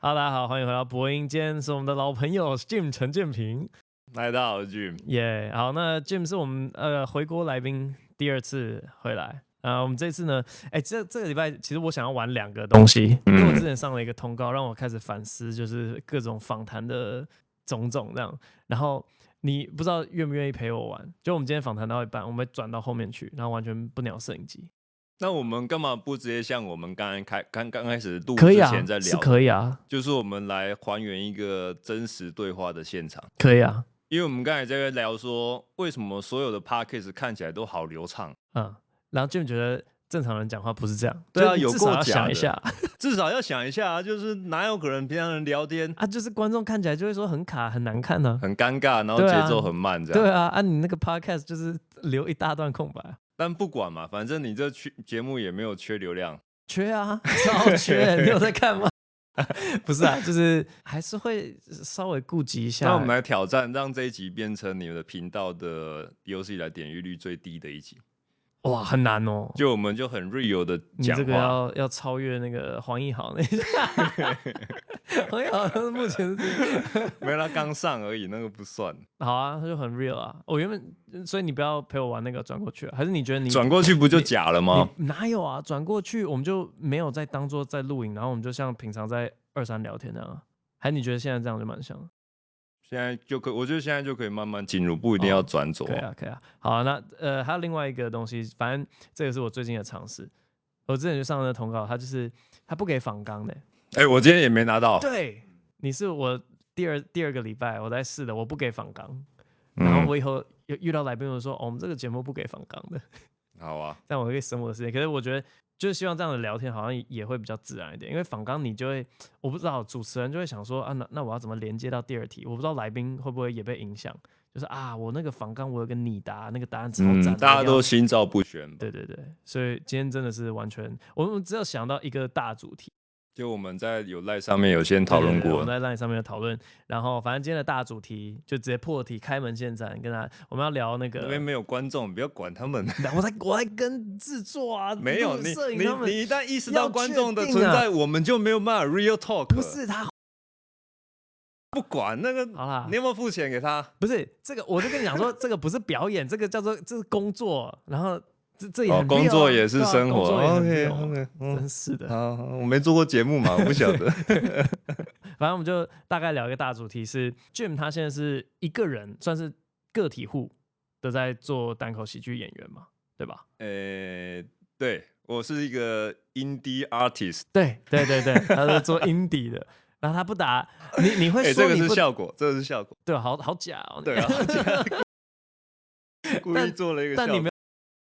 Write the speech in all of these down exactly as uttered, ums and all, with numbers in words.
大家好，欢迎回到播音间，是我们的老朋友 Jim 陈建平。 来到好 Jim， 耶、yeah, 好，那 Jim 是我们呃回国来宾第二次回来。呃，我们这次呢，哎，这这个礼拜其实我想要玩两个东西，因为我之前上了一个通告，让我开始反思，就是各种访谈的种种这样。然后你不知道愿不愿意陪我玩？就我们今天访谈到一半，我们会转到后面去，然后完全不鸟摄影机。 那我们干嘛不直接像我们刚刚开刚刚开始录可以啊之前在聊的， 是可以啊， 就是我们来还原一个真实对话的现场。 可以啊， 因为我们刚才在聊说，为什么所有的 podcast 看起来都好流畅？ 嗯，然后 Jim 觉得正常人讲话不是这样， 对啊，有就至少要够假的想一下。 至少要想一下啊，就是哪有可能平常人聊天啊，就是观众看起来就会说很卡很难看呢、 很尴尬，然后对啊节奏很慢这样。 对啊，啊，你那个 podcast 就是留一大段空白， 但不管嘛，反正你这缺节目也没有缺流量。 缺啊，超缺，你有在看吗？不是啊，就是还是会稍微顾及一下。 那我们来挑战，让这一集变成你们的频道的有史以来点阅率最低的一集。 哇，很难哦。 就我们就很 real 的你这个讲话， 要要超越那个黄义豪那一下，黄义豪目前是没有他刚上而已，那个不算。 好啊，他就很 real 啊。我原本，所以你不要陪我玩那个转过去、啊，还是你觉得你转过去不就假了吗？ 你哪有啊？转过去我们就没有再当做在录影，然后我们就像平常在二三聊天那样、啊。还是你觉得现在这样就蛮像的？ 现在就可，我觉得现在就可以慢慢进入，不一定要转左、 哦。可以啊，可以啊。好啊，那呃还有另外一个东西，反正这个是我最近的尝试。我之前就上了通告，他就是他不给访纲的。 哎、欸，我今天也没拿到。 对，你是我第二第二个礼拜我在试的，我不给访纲。然后我以后遇到来宾，我说、哦、我们这个节目不给访纲的。 好啊， 这样我可以省我的时间。可是我觉得，就是希望这样的聊天好像也会比较自然一点，因为访纲你就会，我不知道主持人就会想说啊，那那我要怎么连接到第二题？我不知道来宾会不会也被影响，就是啊，我那个访纲我有个拟答，那个答案超赞、 嗯，大家都心照不宣。 对对对，所以今天真的是完全，我们只有想到一个大主题。 就我们在有赖上面有先讨论过， 我们在赖上面有讨论，然后反正今天的大主题就直接破题，开门见山跟他，我们要聊那个那边没有观众，不要管他们。 我在我在跟制作啊， 没有你你你一旦意识到观众的存在， 啊、 我们就没有办法 real talk。 不是他不管那个， 好啦， 你有没有付钱给他？ 不是这个，我就跟你讲说，这个不是表演，这个叫做这是工作，然后。这这也很、啊哦、 工作也是生活 ，OK OK，、嗯、真是的。 好，我没做过节目嘛，我不晓得。 反正我们就大概聊一个大主题是 ，Jim 他现在是一个人，算是个体户的在做单口喜剧演员嘛，对吧？ 呃、欸，对我是一个 indie artist， 对对对对，他是做 indie 的，然后他不打你，你会说、 欸、这个是效果，这个是效果， 对，好好假哦， 对啊，好假，故意做了一个效果，但你没有。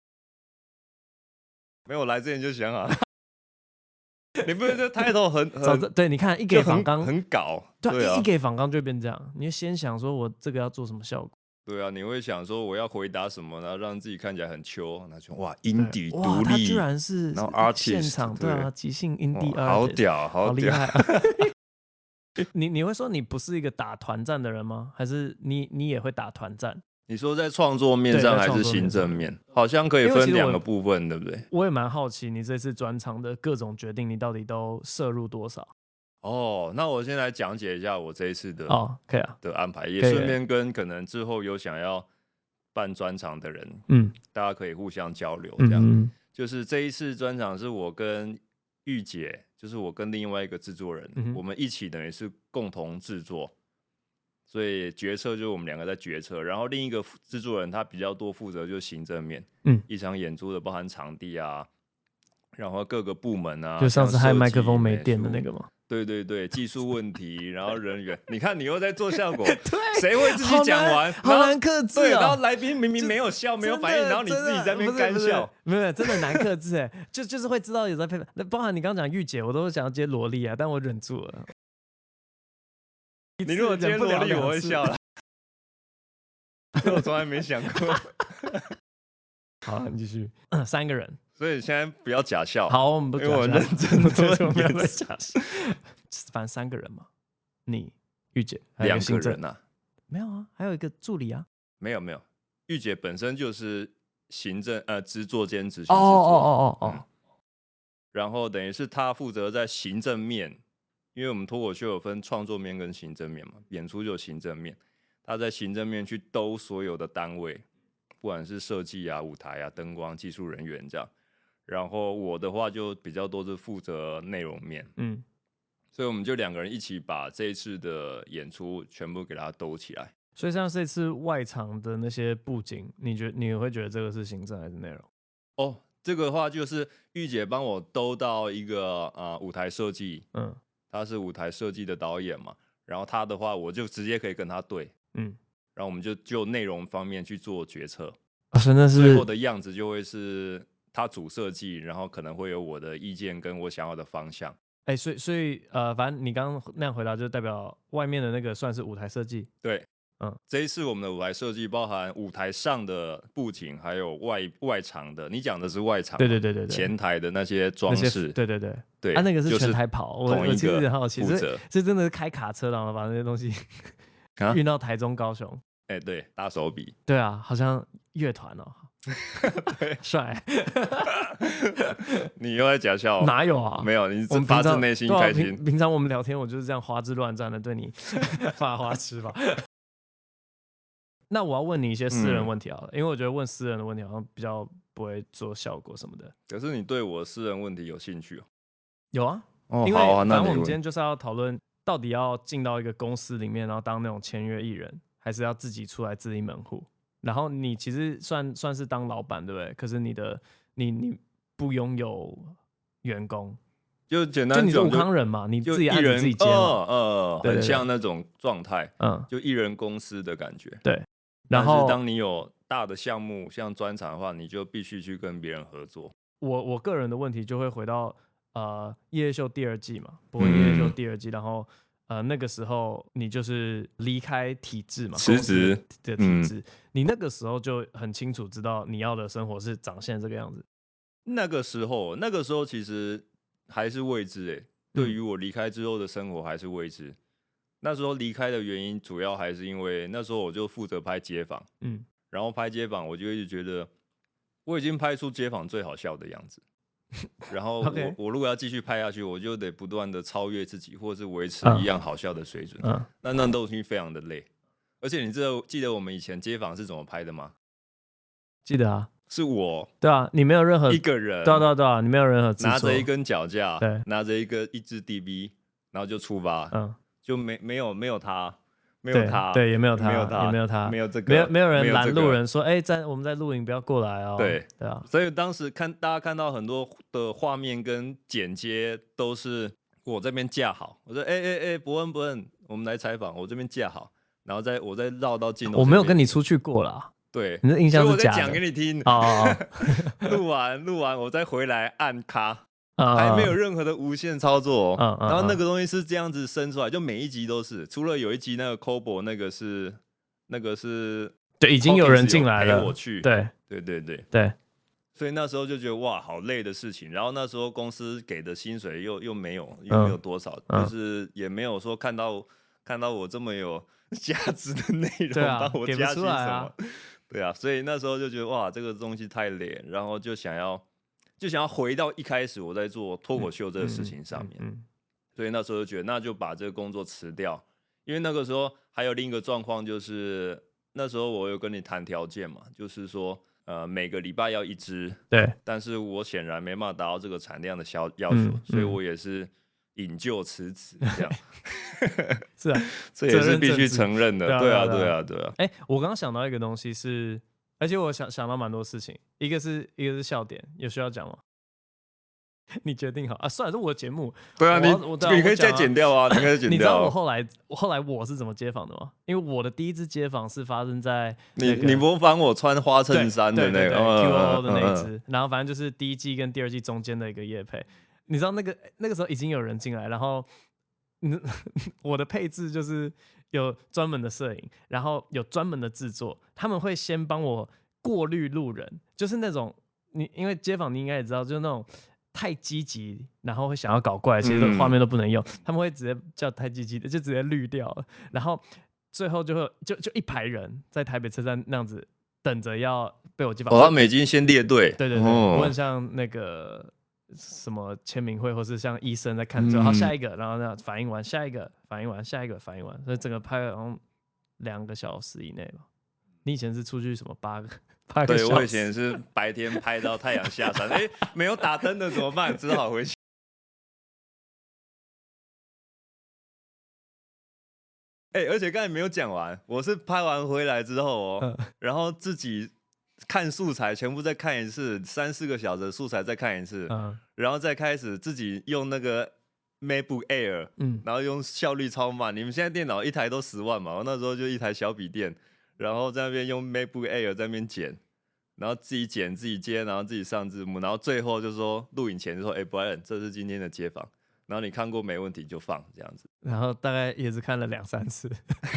没有来之前就想好了，你不是这 title 很很对？你看一给访纲很, 很搞， 对, 对啊， 一给访纲就变这样，你就先想说我这个要做什么效果， 对啊，你会想说我要回答什么，然后让自己看起来很秋，那就哇 indie 独立， 他居然是然后 artist 现场对啊，即兴 indie artist， 好屌， 好厉害。 你你会说你不是一个打团战的人吗？还是你你也会打团战？ 你说在创作面上还是行政面？好像可以分两个部分，对不对？ 我也蛮好奇你这次专场的各种决定，你到底都摄入多少？ 哦，那我先来讲解一下我这一次的哦，可以啊的安排，也顺便跟可能之后有想要办专场的人， 嗯， 大家可以互相交流。这样， 嗯、 就是这一次专场是我跟玉姐，就是我跟另外一个制作人，嗯、我们一起等于是共同制作。所以决策就是我们两个在决策，然后另一个制作人他比较多负责就是行政面，嗯，一场演出的包含场地啊，然后各个部门啊， 就上次害麦克风没电的那个吗？ 对对对，技术问题，然后人员，你看你又在做效果，对，谁会自己讲完？ 好难克制、哦， 对，然后来宾明明没有笑，没有反应，然后你自己在那边干笑， 没有，真的难克制哎，就就是会知道有在配，包含你刚刚讲御姐，我都想要接萝莉啊，但我忍住了。 你如果接萝莉，我会笑了。这我从来没想过。 好，你继续。三个人， 所以现在不要假笑。 好，我们不假笑， 因为我认真的没有在假笑。反正三个人嘛，你、御姐， 两个人啊？ 没有啊，还有一个助理啊。 没有没有，御姐本身就是行政呃制作兼执行制作。 哦哦哦哦哦。 然后等于是他负责在行政面因为我们脱口秀有分创作面跟行政面嘛，演出就有行政面，他在行政面去兜所有的单位，不管是设计啊、舞台啊、灯光、技术人员这样。然后我的话就比较多是负责内容面，嗯，所以我们就两个人一起把这一次的演出全部给它兜起来。 所以像这次外场的那些布景，你觉你会觉得这个是行政还是内容？ 哦，这个的话就是玉姐帮我兜到一个呃舞台设计，嗯，她是舞台设计的导演嘛，然后她的话我就直接可以跟她对，嗯，然后我们就就内容方面去做决策， 啊，真的是最后的样子就会是她主设计，然后可能会有我的意见跟我想要的方向。 哎、欸，所以所以呃，反正你刚刚那样回答，就代表外面的那个算是舞台设计。 对，嗯，这一次我们的舞台设计包含舞台上的布景，还有外外场的。你讲的是外场， 对对对对对， 前台的那些装饰， 对对对对， 啊，那个是全台跑。我我其实有点好奇，这这真的是开卡车然后把那些东西运到台中、高雄。 哎、欸，对，大手笔。 对啊，好像乐团哦。 对， 帅。 你又在假笑？ 哪有啊？ 没有，你是发自内心开心、 啊平。平常我们聊天，我就是这样花枝乱颤的对你发花痴吧。那我要问你一些私人问题好了，嗯、因为我觉得问私人的问题好像比较不会做效果什么的。 可是你对我私人问题有兴趣哦？ 有啊， 哦， 因为好啊， 反正我们今天就是要讨论到底要进到一个公司里面，然后当那种签约艺人，还是要自己出来自立门户。然后你其实算算是当老板，对不对？可是你的你你不拥有员工， 就简单就你是武康人嘛，你自己案子自己接嘛， 呃呃，很像那种状态，嗯，就艺人公司的感觉。 对，然后当你有大的项目，像专场的话，你就必须去跟别人合作。 我我个人的问题就会回到呃夜夜秀第二季嘛，不会夜夜秀第二季，然后。呃，那个时候你就是离开体制嘛， 辞职的体制、嗯，你那个时候就很清楚知道你要的生活是长现在这个样子。 那个时候，那个时候其实还是未知诶、欸，对于我离开之后的生活还是未知。嗯、那时候离开的原因主要还是因为那时候我就负责拍街访，嗯，然后拍街访我就一直觉得我已经拍出街访最好笑的样子。然后我、okay. 我如果要继续拍下去，我就得不断的超越自己，或是维持一样好笑的水准。嗯，那那东西非常的累。而且你知道记得我们以前街访是怎么拍的吗？ 记得啊， 是我。 对啊，你没有任何一个人。 对啊对啊对啊，你没有任何拿着一根脚架， 对， 拿着一个一支 D V， 然后就出发。嗯，就没没有没有他。没有他， 对，也没有他， 没有他， 也没有他， 没有这个， 没有没有人拦路人说，哎、欸，在我们在录影，不要过来哦。 对对啊， 所以当时看大家看到很多的画面跟剪接都是我这边架好，我说，哎哎哎，伯恩伯恩，我们来采访，我这边架好，然后再我再绕到镜头。 我没有跟你出去过啦， 对， 你的印象是假的。 所以我在讲给你听。 哦， 录完录完，我再回来按卡。还没有任何的无线操作、哦，嗯、然后那个东西是这样子生出来，就每一集都是，除了有一集那个 Kobo 那个是那个是， 对，已经有人进来了， 陪我去， 对对对对对， 所以那时候就觉得哇，好累的事情。然后那时候公司给的薪水又又没有，又没有多少，嗯、就是也没有说看到看到我这么有价值的内容，帮、啊、我加薪什么， 啊对啊，所以那时候就觉得哇，这个东西太累，然后就想要。就想要回到一开始我在做脱口秀这个事情上面，嗯嗯嗯、所以那时候就觉得那就把这个工作辞掉，因为那个时候还有另一个状况，就是那时候我有跟你谈条件嘛，就是说呃每个礼拜要一支， 对， 但是我显然没办法达到这个产量的要要求，嗯嗯、所以我也是引咎辞职这样， 是啊， 这也是必须承认的，对啊对啊对啊。 哎、欸，我刚刚想到一个东西是。而且我想想到蛮多事情，一个是一个是笑点，有需要讲吗？你决定好啊，算了，是我的节目。 对啊，你我啊你可以再剪掉啊，你可以剪掉、啊。 你知道我后来后来我是怎么接访的吗？因为我的第一次接访是发生在、那個、 你你模仿我穿花衬衫的那个 Q O O 的那一支、嗯，然后反正就是第一季跟第二季中间的一个业配。你知道那个那个时候已经有人进来，然后我的配置就是有专门的摄影，然后有专门的制作，他们会先帮我过滤路人，就是那种你因为街访你应该也知道，就是那种太积极，然后会想要搞怪，其实画面都不能用，嗯、他们会直接叫太积极的，就直接滤掉了，然后最后就会就就一排人在台北车站那样子等着要被我街访。 哦，他们已经先列队， 对对对，哦、我很像那个什么签名会，或是像医生在看之后，好、嗯、下一个，然后那反应完，下一个反应完，下一个反应完，所以整个拍了好像两个小时以内吧。你以前是出去什么八个八个小时？ 对，我以前是白天拍到太阳下山，哎，没有打灯的怎么办？只好回去。哎，而且刚才没有讲完，我是拍完回来之后哦，嗯、然后自己看素材，全部再看一次，三四个小时的素材再看一次，嗯、然后再开始自己用那个 MacBook Air，嗯，然后用效率超慢。你们现在电脑一台都十万嘛，我那时候就一台小笔电，然后在那边用 MacBook Air 在那边剪，然后自己剪自己接，然后自己上字幕，然后最后就说录影前就说，哎 ，Brian， 这是今天的街访。然后你看过没问题就放这样子， 然后大概也是看了两三次。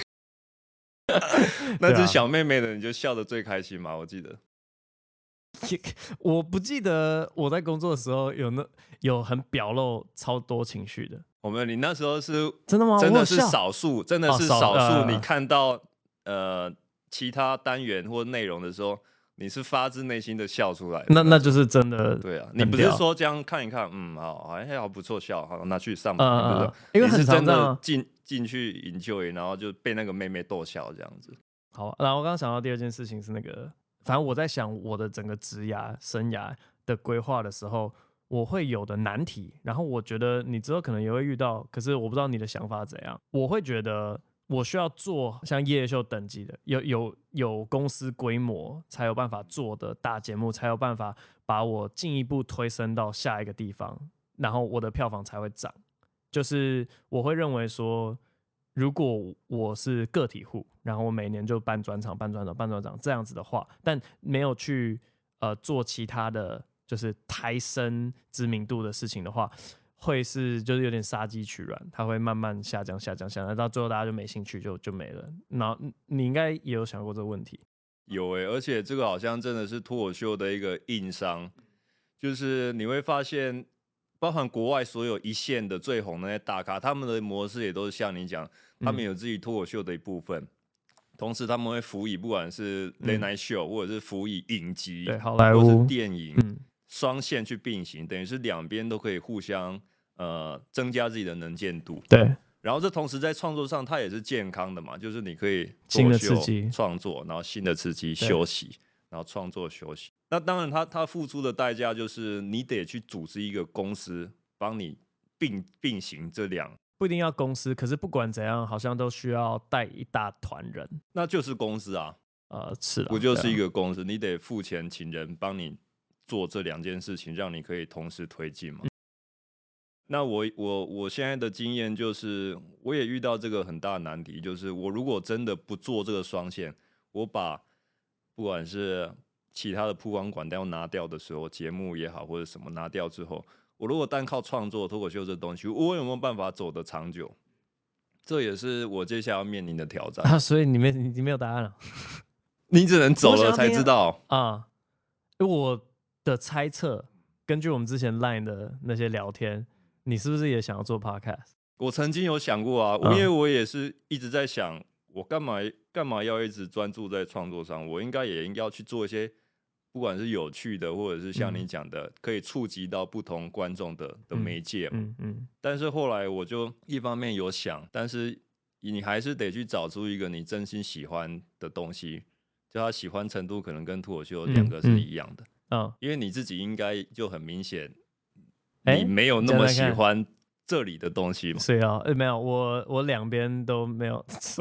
那只小妹妹的你就笑得最开心嘛？我记得， 我不记得我在工作的时候有那有很表露超多情绪的。 我们你那时候是真的吗？ 真的是少数，真的是少数。你看到、哦呃其他单元或内容的时候，你是发自内心的笑出来的。 那那就是真的。 对啊，你不是说这样看一看，嗯，好，好像好不错，笑，好拿去上班。 呃、 不是， 因为很你是真的啊进进去营救，然后就被那个妹妹逗笑这样子。 好，然后我刚刚想到第二件事情是那个，反正我在想我的整个职涯生涯的规划的时候，我会有的难题，然后我觉得你之后可能也会遇到，可是我不知道你的想法怎样。我会觉得我需要做像夜夜秀等级的，有有有公司规模才有办法做的大节目，才有办法把我进一步推升到下一个地方，然后我的票房才会涨。就是我会认为说，如果我是个体户，然后我每年就办专场、办专场、办专场这样子的话，但没有去呃做其他的就是抬升知名度的事情的话，会是就是有点杀鸡取卵，它会慢慢下降、下降、下降，到最后大家就没兴趣，就就没了。然后你应该也有想过这个问题。 有诶、欸，而且这个好像真的是脱口秀的一个硬伤，就是你会发现，包含国外所有一线的最红的那些大咖，他们的模式也都是像你讲，他们有自己脱口秀的一部分，嗯、同时他们会辅以不管是 late night show、嗯、或者是辅以影集， 对，好莱坞或是电影， 嗯、 双线去并行，等于是两边都可以互相呃增加自己的能见度。 对。 然后这同时在创作上，它也是健康的嘛，就是你可以新的刺激创作，然后新的刺激休息，然后创作休息。那当然他，他他付出的代价就是你得去组织一个公司，帮你并并行这两， 不一定要公司，可是不管怎样，好像都需要带一大团人， 那就是公司啊， 呃，是啦， 不就是一个公司，啊、你得付钱请人帮你做这两件事情，让你可以同时推进嘛。嗯那我我我现在的经验就是，我也遇到这个很大的难题，就是我如果真的不做这个双线，我把不管是其他的曝光管道拿掉的时候，节目也好或者什么拿掉之后，我如果单靠创作脱口秀这东西，我有没有办法走得长久？这也是我接下来要面临的挑战啊。所以你没你没有答案了， 你只能走了才知道啊。我的猜测，根据我们之前 Line 的那些聊天。你是不是也想要做 podcast？ 我曾经有想过啊，嗯、因为我也是一直在想，我干嘛干嘛要一直专注在创作上？我应该也应该要去做一些，不管是有趣的，或者是像你讲的，嗯、可以触及到不同观众的的媒介嘛。嗯嗯嗯、但是后来我就一方面有想，但是你还是得去找出一个你真心喜欢的东西，就他喜欢程度可能跟脱口秀两个是一样的。嗯嗯、因为你自己应该就很明显。你没有那么喜欢这里的东西吗？ 是啊，没有，我我两边都没有错。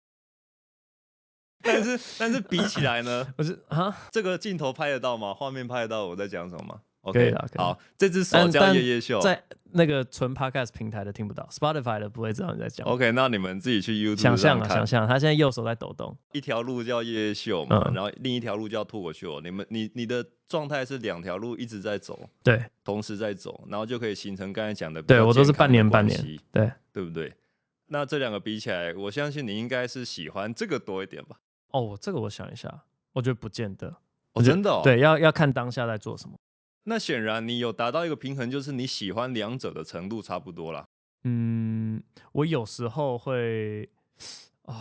但是但是比起来呢， 我是啊， 这个镜头拍得到吗？画面拍得到我在讲什么吗 ？OK， 可以了， 好，这只手叫夜夜秀， 在那个纯 Podcast 平台的听不到 ，Spotify 的不会知道你在讲。 OK， 那你们自己去 YouTube 想象啊， 看想象，他现在右手在抖动。 一条路叫夜夜秀嘛，嗯、然后另一条路叫脱口秀。你们你你的状态是两条路一直在走， 对， 同时在走，然后就可以形成刚才讲的， 对我都是半年半年，对对不对？那这两个比起来，我相信你应该是喜欢这个多一点吧？ 哦，这个我想一下，我觉得不见得。 哦，真的、哦？ 对，要要看当下在做什么。 那显然你有达到一个平衡，就是你喜欢两者的程度差不多啦。 嗯，我有时候会啊，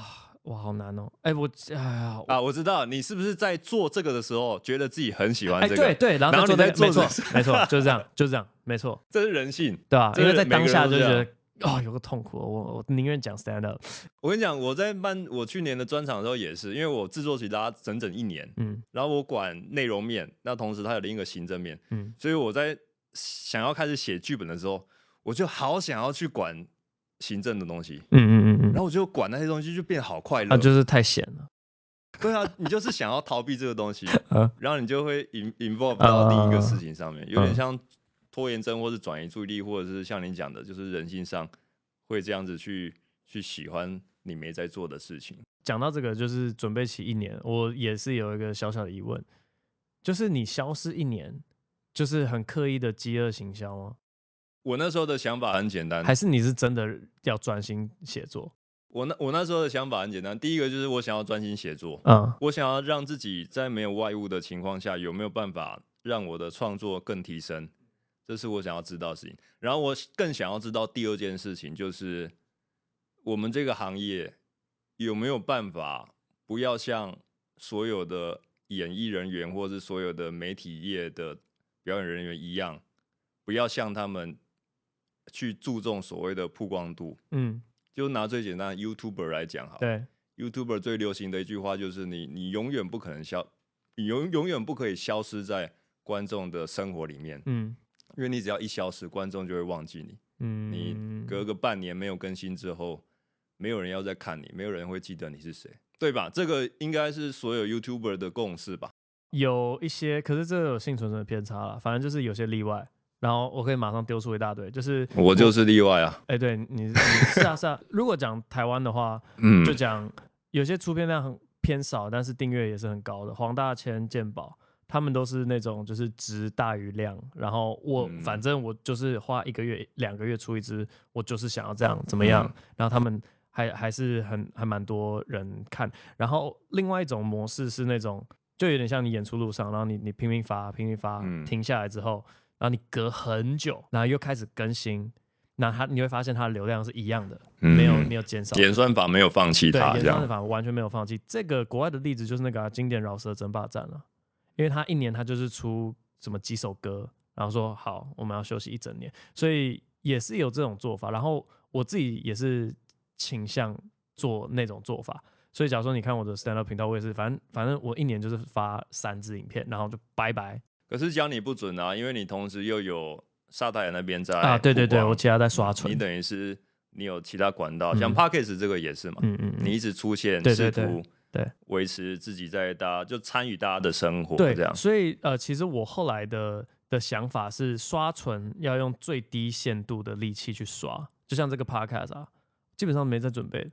哇，好难哦！哎、欸，我哎呀啊，我知道你是不是在做这个的时候，觉得自己很喜欢这个， 哎、欸，对对，然后你在做、 这个，没错没错，就是这样，就是这样，没错， 这是人性， 对啊，因为在当下就觉得哦，有个痛苦，我我宁愿讲 stand up。 我跟你讲，我在办我去年的专场的时候也是，因为我制作其他整整一年，嗯，然后我管内容面，那同时它有另一个行政面，嗯，所以我在想要开始写剧本的时候，我就好想要去管行政的东西，嗯嗯嗯嗯，然后我就管那些东西就变得好快乐， 啊，就是太闲了。 对啊，你就是想要逃避这个东西，然后你就会 involve 到另一个事情上面，有点像拖延症，或是转移注意力，或者是像你讲的，就是人性上会这样子去去喜欢你没在做的事情。 讲到这个，就是准备起一年，我也是有一个小小的疑问，就是你消失一年，就是很刻意的饥饿行销吗？ 我那时候的想法很简单， 还是你是真的要专心写作？ 我那我那时候的想法很简单，第一个就是我想要专心写作，嗯，我想要让自己在没有外物的情况下，有没有办法让我的创作更提升，这是我想要知道的事情。然后我更想要知道第二件事情，就是我们这个行业有没有办法不要像所有的演艺人员或是所有的媒体业的表演人员一样，不要像他们去注重所谓的曝光度，嗯。就拿最简单的 YouTuber 来讲好了，对 ，YouTuber 最流行的一句话就是你你永远不可能消，你永永远不可以消失在观众的生活里面，嗯，因为你只要一消失，观众就会忘记你，嗯，你隔个半年没有更新之后，没有人要再看你，没有人会记得你是谁，对吧？这个应该是所有 YouTuber 的共识吧？ 有一些，可是这个有幸存者的偏差了，反正就是有些例外。然后我可以马上丢出一大堆，就是我就是例外啊！ 哎、欸，对你，你是啊是啊。如果讲台湾的话，嗯，就讲有些出片量很偏少，但是订阅也是很高的，黄大千、健保，他们都是那种就是值大于量。然后我、嗯、反正我就是花一个月、两个月出一支，我就是想要这样怎么样。嗯、然后他们还还是很还蛮多人看。然后另外一种模式是那种，就有点像你演出路上，然后你你拼命发、拼命发，嗯、停下来之后。然后你隔很久，然后又开始更新，那它你会发现它的流量是一样的，嗯、没有没有减少。 演算法没有放弃它， 对，演算法完全没有放弃。这个国外的例子就是那个、啊、经典饶舌争霸战了，因为他一年他就是出什么几首歌，然后说好我们要休息一整年，所以也是有这种做法。然后我自己也是倾向做那种做法。所以假如说你看我的 stand up 频道，我也是，反正反正我一年就是发三支影片，然后就拜拜。 可是讲你不准啊，因为你同时又有沙泰那边在啊，对对对，我其他在刷存、 嗯，你等于是你有其他管道，嗯、像 Podcast 这个也是嘛，嗯嗯嗯，你一直出现，试图对维持自己在大家就参与大家的生活， 对， 这样。 所以呃，其实我后来的的想法是，刷存要用最低限度的力气去刷，就像这个 Podcast 啊，基本上没在准备。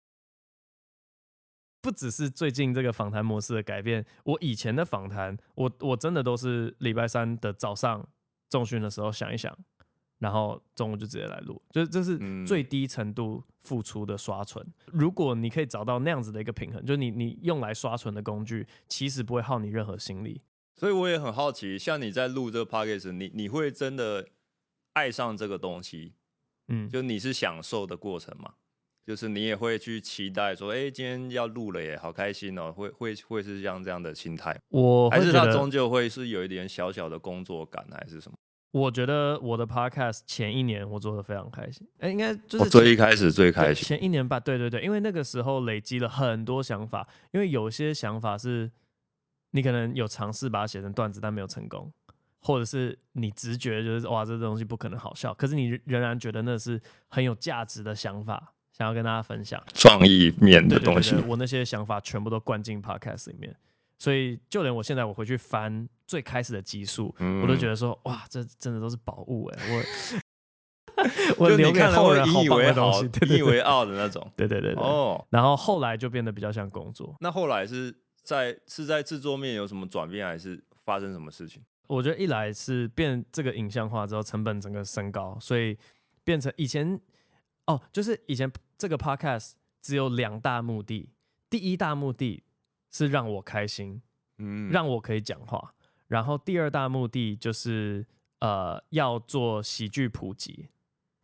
不只是最近这个访谈模式的改变，我以前的访谈，我我真的都是礼拜三的早上重训的时候想一想，然后中午就直接来录，就是这是最低程度付出的刷存。嗯、如果你可以找到那样子的一个平衡，就是你你用来刷存的工具，其实不会耗你任何心力。 所以我也很好奇，像你在录这个 podcast， 你你会真的爱上这个东西？嗯，就你是享受的过程吗？就是你也会去期待说，哎、欸，今天要录了耶，好开心哦！会会会是像这样的心态， 我还是它终究会是有一点小小的工作感，还是什么？ 我觉得我的 podcast 前一年我做的非常开心，哎、欸，应该就是、 哦、最一开始最开心前一年吧，对对对，因为那个时候累积了很多想法，因为有些想法是你可能有尝试把它写成段子，但没有成功。或者是你直觉就是哇，这东西不可能好笑，可是你仍然觉得那是很有价值的想法，想要跟大家分享创意面的东西。 对对对对，我那些想法全部都灌进 podcast 里面，所以就连我现在我回去翻最开始的集数，嗯、我都觉得说哇，这真的都是宝物哎、欸，我我留给后人好棒的东西， 引以为傲的那种。 对对对对。哦，然后后来就变得比较像工作。 那后来是在是在制作面有什么转变，还是发生什么事情？ 我觉得一来是变这个影像化之后，成本整个升高，所以变成以前哦，就是以前这个 podcast 只有两大目的，第一大目的是让我开心，嗯，让我可以讲话，然后第二大目的就是呃要做喜剧普及，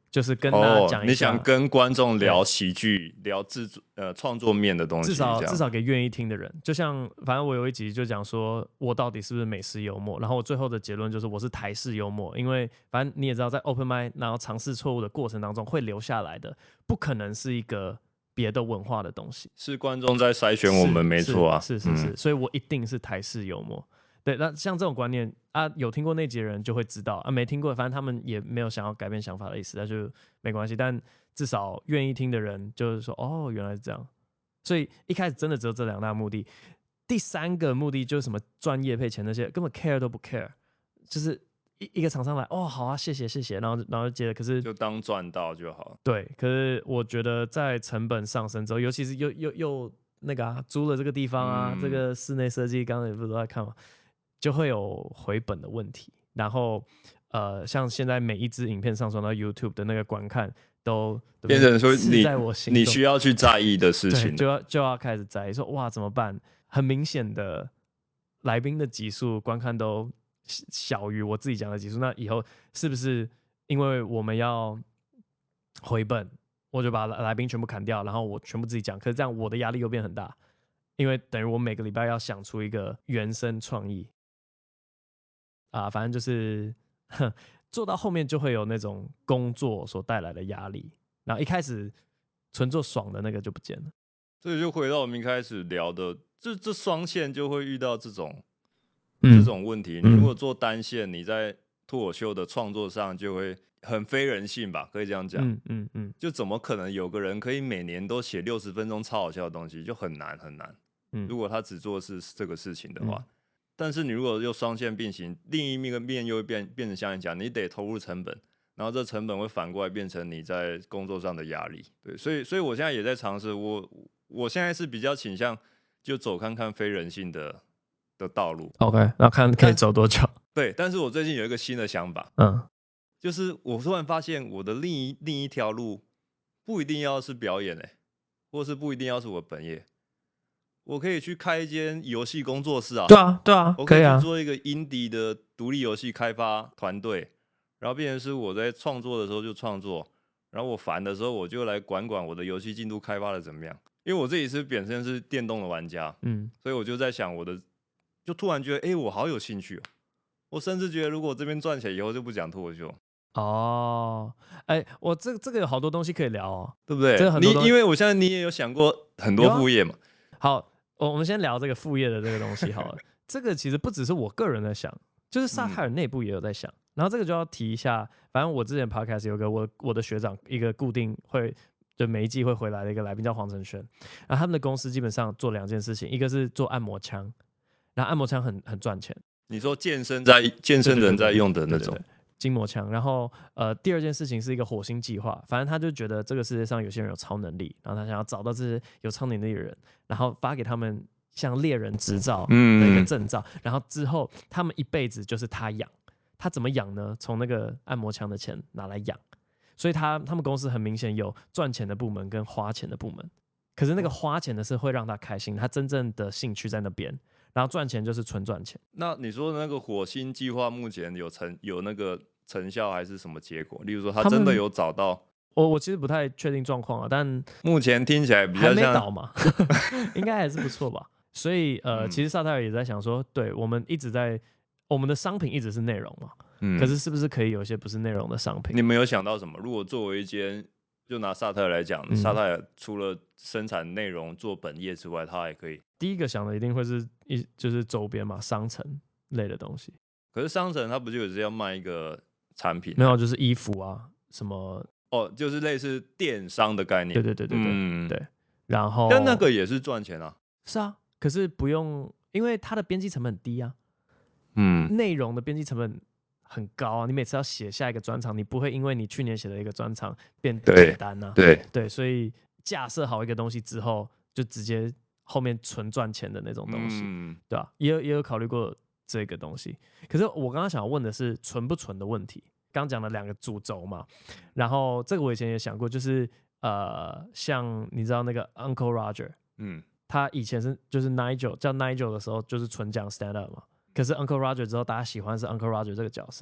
就是跟大家讲一下， 哦、你想跟观众聊喜剧，聊制作呃创作面的东西， 至少至少给愿意听的人。就像反正我有一集就讲说，我到底是不是美式幽默，然后我最后的结论就是我是台式幽默，因为反正你也知道，在 open mic 然后尝试错误的过程当中会留下来的，不可能是一个别的文化的东西， 是观众在筛选我们，没错啊， 是是是是、嗯，所以我一定是台式幽默。对，那像这种观念啊，有听过那集的人就会知道啊，没听过，反正他们也没有想要改变想法的意思，那就没关系。但至少愿意听的人就是说，哦，原来是这样。所以一开始真的只有这两大目的，第三个目的就是什么赚业配钱那些根本 care 都不 care， 就是一一个厂商来，哦，好啊，谢谢谢谢，然后然后就接了，可是就当赚到就好。 对，可是我觉得在成本上升之后，尤其是又又又那个啊，租了这个地方啊，嗯、这个室内设计，刚刚也不是都在看嘛。就会有回本的问题，然后呃，像现在每一支影片上传到 YouTube 的那个观看都变成说你在我心你需要去在意的事情， 对，就要就要开始在意说哇怎么办？很明显的来宾的集数观看都小于我自己讲的集数，那以后是不是因为我们要回本，我就把来宾全部砍掉，然后我全部自己讲，可是这样我的压力又变很大，因为等于我每个礼拜要想出一个原生创意。啊，反正就是做到后面就会有那种工作所带来的压力，然后一开始纯做爽的那个就不见了。 所以就回到我们一开始聊的，这这双线就会遇到这种、 嗯、 这种问题。你如果做单线，你在脱口秀的创作上就会很非人性吧，可以这样讲。 嗯嗯嗯， 就怎么可能有个人可以每年都写六十分钟超好笑的东西，就很难很难。嗯，如果他只做的是这个事情的话。嗯，但是你如果又双线并行，另一面面又会变变成像你讲，你得投入成本，然后这成本会反过来变成你在工作上的压力。对，所以所以我现在也在尝试，我我现在是比较倾向就走看看非人性的的道路。 OK， 那看可以走多久？ 对，但是我最近有一个新的想法，嗯，就是我突然发现我的另一另一条路不一定要是表演、欸、或是不一定要是我本业。我可以去开一间游戏工作室啊！ 对啊，对啊， 我可以去做一个 indie 的独立游戏开发团队，然后变成是我在创作的时候就创作，然后我烦的时候我就来管管我的游戏进度开发的怎么样。因为我自己是本身是电动的玩家，嗯，所以我就在想我的，就突然觉得，哎、欸，我好有兴趣哦！我甚至觉得，如果这边赚钱以后就不讲脱口秀。 哦，哎、欸，我这这个有好多东西可以聊哦， 对不对？ 这个很多你因为我现在你也有想过很多副业嘛。 好，我们先聊这个副业的这个东西好了。这个其实不只是我个人在想，就是萨泰尔内部也有在想。嗯、然后这个就要提一下，反正我之前 podcast 有个我我的学长，一个固定会就每一季会回来的一个来宾叫黄承轩。然后他们的公司基本上做两件事情，一个是做按摩枪，然后按摩枪很很赚钱。 你说健身在健身人在用的那种。 对对对对对对筋膜枪，然后呃，第二件事情是一个火星计划，反正他就觉得这个世界上有些人有超能力，然后他想要找到这些有超能力的人，然后发给他们像猎人执照的一个证照，嗯、然后之后他们一辈子就是他养，他怎么养呢？从那个按摩枪的钱拿来养，所以他他们公司很明显有赚钱的部门跟花钱的部门，可是那个花钱的是会让他开心，他真正的兴趣在那边。然后赚钱就是纯赚钱。 那你说的那个火星计划目前有成有那个成效还是什么结果？例如说他真的有找到？ 我我其实不太确定状况啊，但目前听起来比较像还没倒嘛，应该还是不错吧。所以呃，嗯、其实萨泰尔也在想说，对我们一直在我们的商品一直是内容嘛，嗯、可是是不是可以有一些不是内容的商品？ 你们有想到什么？如果作为一间，就拿萨泰尔来讲，萨泰尔除了生产内容做本业之外，他还可以。 第一个想的一定会是一就是周边嘛，商城类的东西。 可是商城它不就有是要卖一个产品？ 没有，就是衣服啊什么。 哦，就是类似电商的概念。 对对对对对、嗯、对。然后， 但那个也是赚钱啊。 是啊，可是不用，因为它的编辑成本很低啊。嗯，内容的编辑成本很高啊，你每次要写下一个专场，你不会因为你去年写的一个专场变简单啊。 对 对, 对，所以架设好一个东西之后，就直接后面纯赚钱的那种东西，嗯、对吧、啊？也有也有考虑过这个东西。可是我刚刚想要问的是纯不纯的问题。刚讲了两个主轴嘛，然后这个我以前也想过，就是呃，像你知道那个 Uncle Roger， 嗯，他以前是就是 Nigel 叫 Nigel 的时候，就是纯讲 stand up 嘛。可是 Uncle Roger 之后，大家喜欢是 Uncle Roger 这个角色，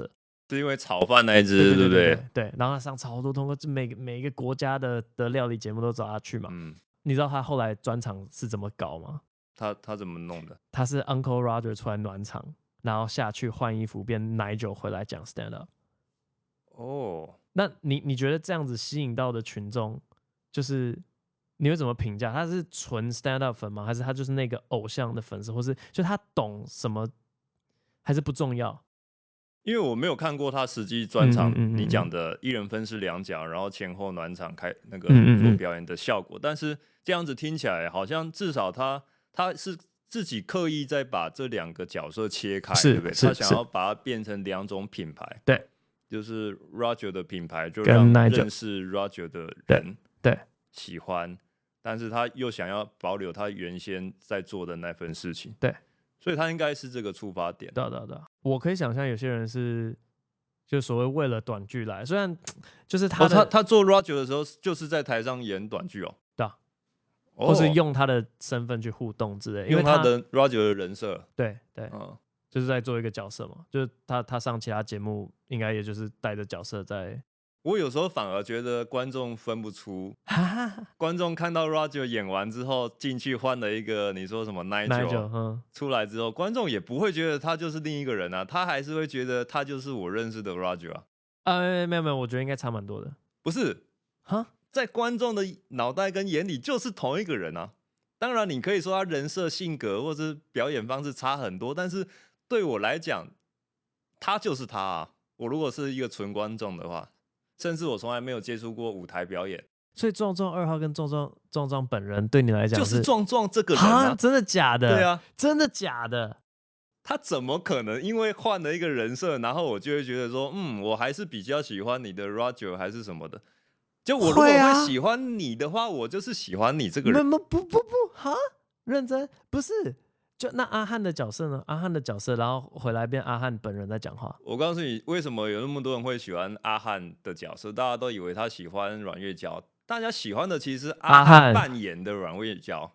是因为炒饭那一只， 对对不对？ 对对，然后他上超多通过，每每一个国家的的料理节目都找他去嘛。嗯，你知道他后来专场是怎么搞吗？ 他他怎么弄的？ 他是 Uncle Roger 出来暖场，然后下去换衣服变Nigel回来讲 stand up。哦，那你你觉得这样子吸引到的群众，就是你会怎么评价？他是纯 stand up 粉吗？还是他就是那个偶像的粉丝，或是就他懂什么，还是不重要？ 因为我没有看过他实际专场，你讲的一人分饰两角，然后前后暖场开那个做表演的效果，但是这样子听起来好像至少他他是自己刻意在把这两个角色切开，对不对？他想要把它变成两种品牌， 对， 就是 Roger 的品牌就让认识 Roger 的人对喜欢，但是他又想要保留他原先在做的那份事情， 对。 所以他应该是这个出发点。 对对对，我可以想象有些人是就所谓为了短剧来，虽然就是他的、 哦、他他做 Roger 的时候就是在台上演短剧哦， 对啊，或是用他的身份去互动之类，因为他的 Roger 的人设， 对对，嗯，就是在做一个角色嘛，就是他他上其他节目应该也就是带着角色在。 我有时候反而觉得观众分不出，观众看到 Roger 演完之后进去换了一个你说什么 Nigel、嗯、出来之后，观众也不会觉得他就是另一个人啊，他还是会觉得他就是我认识的 Roger 啊。 呃，没有没有，我觉得应该差蛮多的。 不是，哈，在观众的脑袋跟眼里就是同一个人啊。当然，你可以说他人设、性格或是表演方式差很多，但是对我来讲，他就是他啊。我如果是一个纯观众的话。甚至我从来没有接触过舞台表演， 所以壮壮二号跟壮壮壮壮本人对你来讲就是壮壮这个人啊， 真的假的？ 对啊， 真的假的？ 他怎么可能因为换了一个人设，然后我就会觉得说，嗯，我还是比较喜欢你的 Roger 还是什么的？就我如果会喜欢你的话，啊、我就是喜欢你这个人。 不不不不，哈，认真不是？就那阿汉的角色呢？阿汉的角色，然后回来变阿汉本人在讲话。 我告诉你，为什么有那么多人会喜欢阿汉的角色？大家都以为他喜欢阮月娇，大家喜欢的其实是阿汉扮演的阮月娇。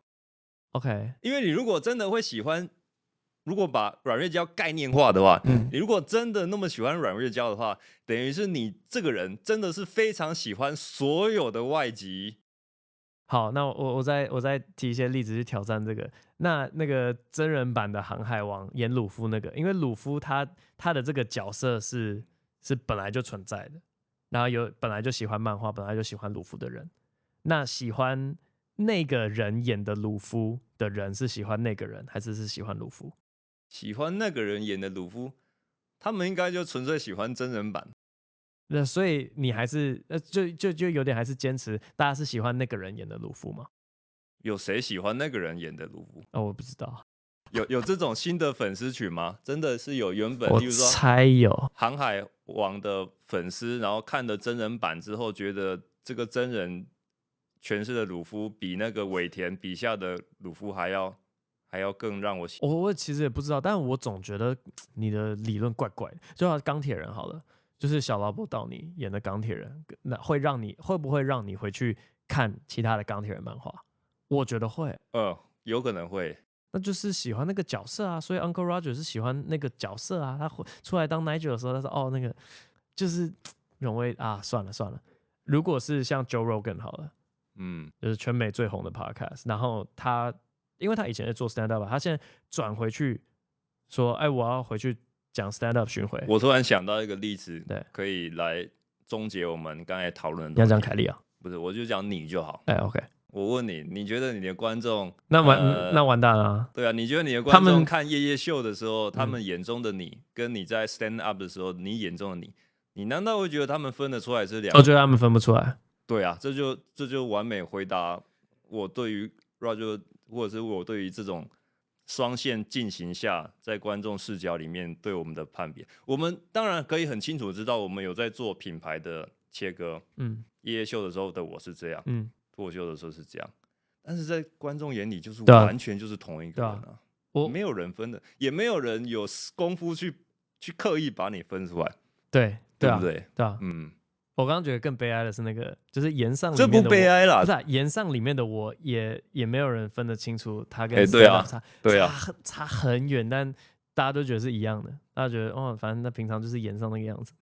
OK， 因为你如果真的会喜欢，如果把阮月娇概念化的话，嗯，你如果真的那么喜欢阮月娇的话，等于是你这个人真的是非常喜欢所有的外籍。 好，那我我再我再提一些例子去挑战这个。那那个真人版的《航海王》演鲁夫那个，因为鲁夫他他的这个角色是是本来就存在的，然后有本来就喜欢漫画，本来就喜欢鲁夫的人，那喜欢那个人演的鲁夫的人是喜欢那个人，还是是喜欢鲁夫？ 喜欢那个人演的鲁夫，他们应该就纯粹喜欢真人版。 那所以你还是呃，就就就有点还是坚持，大家是喜欢那个人演的鲁夫吗？ 有谁喜欢那个人演的鲁夫？ 哦，我不知道。 有有这种新的粉丝群吗？真的是有原本， 例如说，我猜有航海王的粉丝，然后看了真人版之后，觉得这个真人诠释的鲁夫比那个尾田笔下的鲁夫还要还要更让我喜。 我我其实也不知道，但我总觉得你的理论怪怪的。就像钢铁人好了，就是小劳勃道尼演的钢铁人，那会让你会不会让你回去看其他的钢铁人漫画？我觉得会， 呃，有可能会。 那就是喜欢那个角色啊，所以 Uncle Roger 是喜欢那个角色啊。他出来当 Nigel 的时候，他说：“哦，那个就是荣威啊，算了算了。”如果是像 Joe Rogan 好了，嗯，就是全美最红的 Podcast，然后他因为他以前在做 stand up， 他现在转回去说：“哎，我要回去讲 stand up 巡回。” 我突然想到一个例子， 对， 可以来终结我们刚才讨论的。 你要讲凯莉啊？ 不是，我就讲你就好。 哎 ，OK。 我问你，你觉得你的观众那完、呃、那完蛋了、啊？ 对啊，你觉得你的观众看夜夜秀的时候，他们眼中的你，跟你在 stand up 的时候，你眼中的你，你难道会觉得他们分得出来是两个？ 我觉得他们分不出来。 对啊，这就这就完美回答我对于 Roger 或者是我对于这种双线进行下，在观众视角里面对我们的判别。我们当然可以很清楚知道，我们有在做品牌的切割。嗯，夜夜秀的时候的我是这样，嗯，脱口秀的时候是这样。但是在观众眼里，就是完全就是同一个人啊，啊我没有人分的，也没有人有功夫去去刻意把你分出来， 对对不对？ 对啊，嗯，我刚刚觉得更悲哀的是那个，就是岩上里面的我，这不悲哀啦， 不是啊，岩上里面的我也也没有人分得清楚他跟 stand up 差、欸、对啊， 差差很远，但大家都觉得是一样的，大家觉得哦，反正那平常就是岩上那个样子。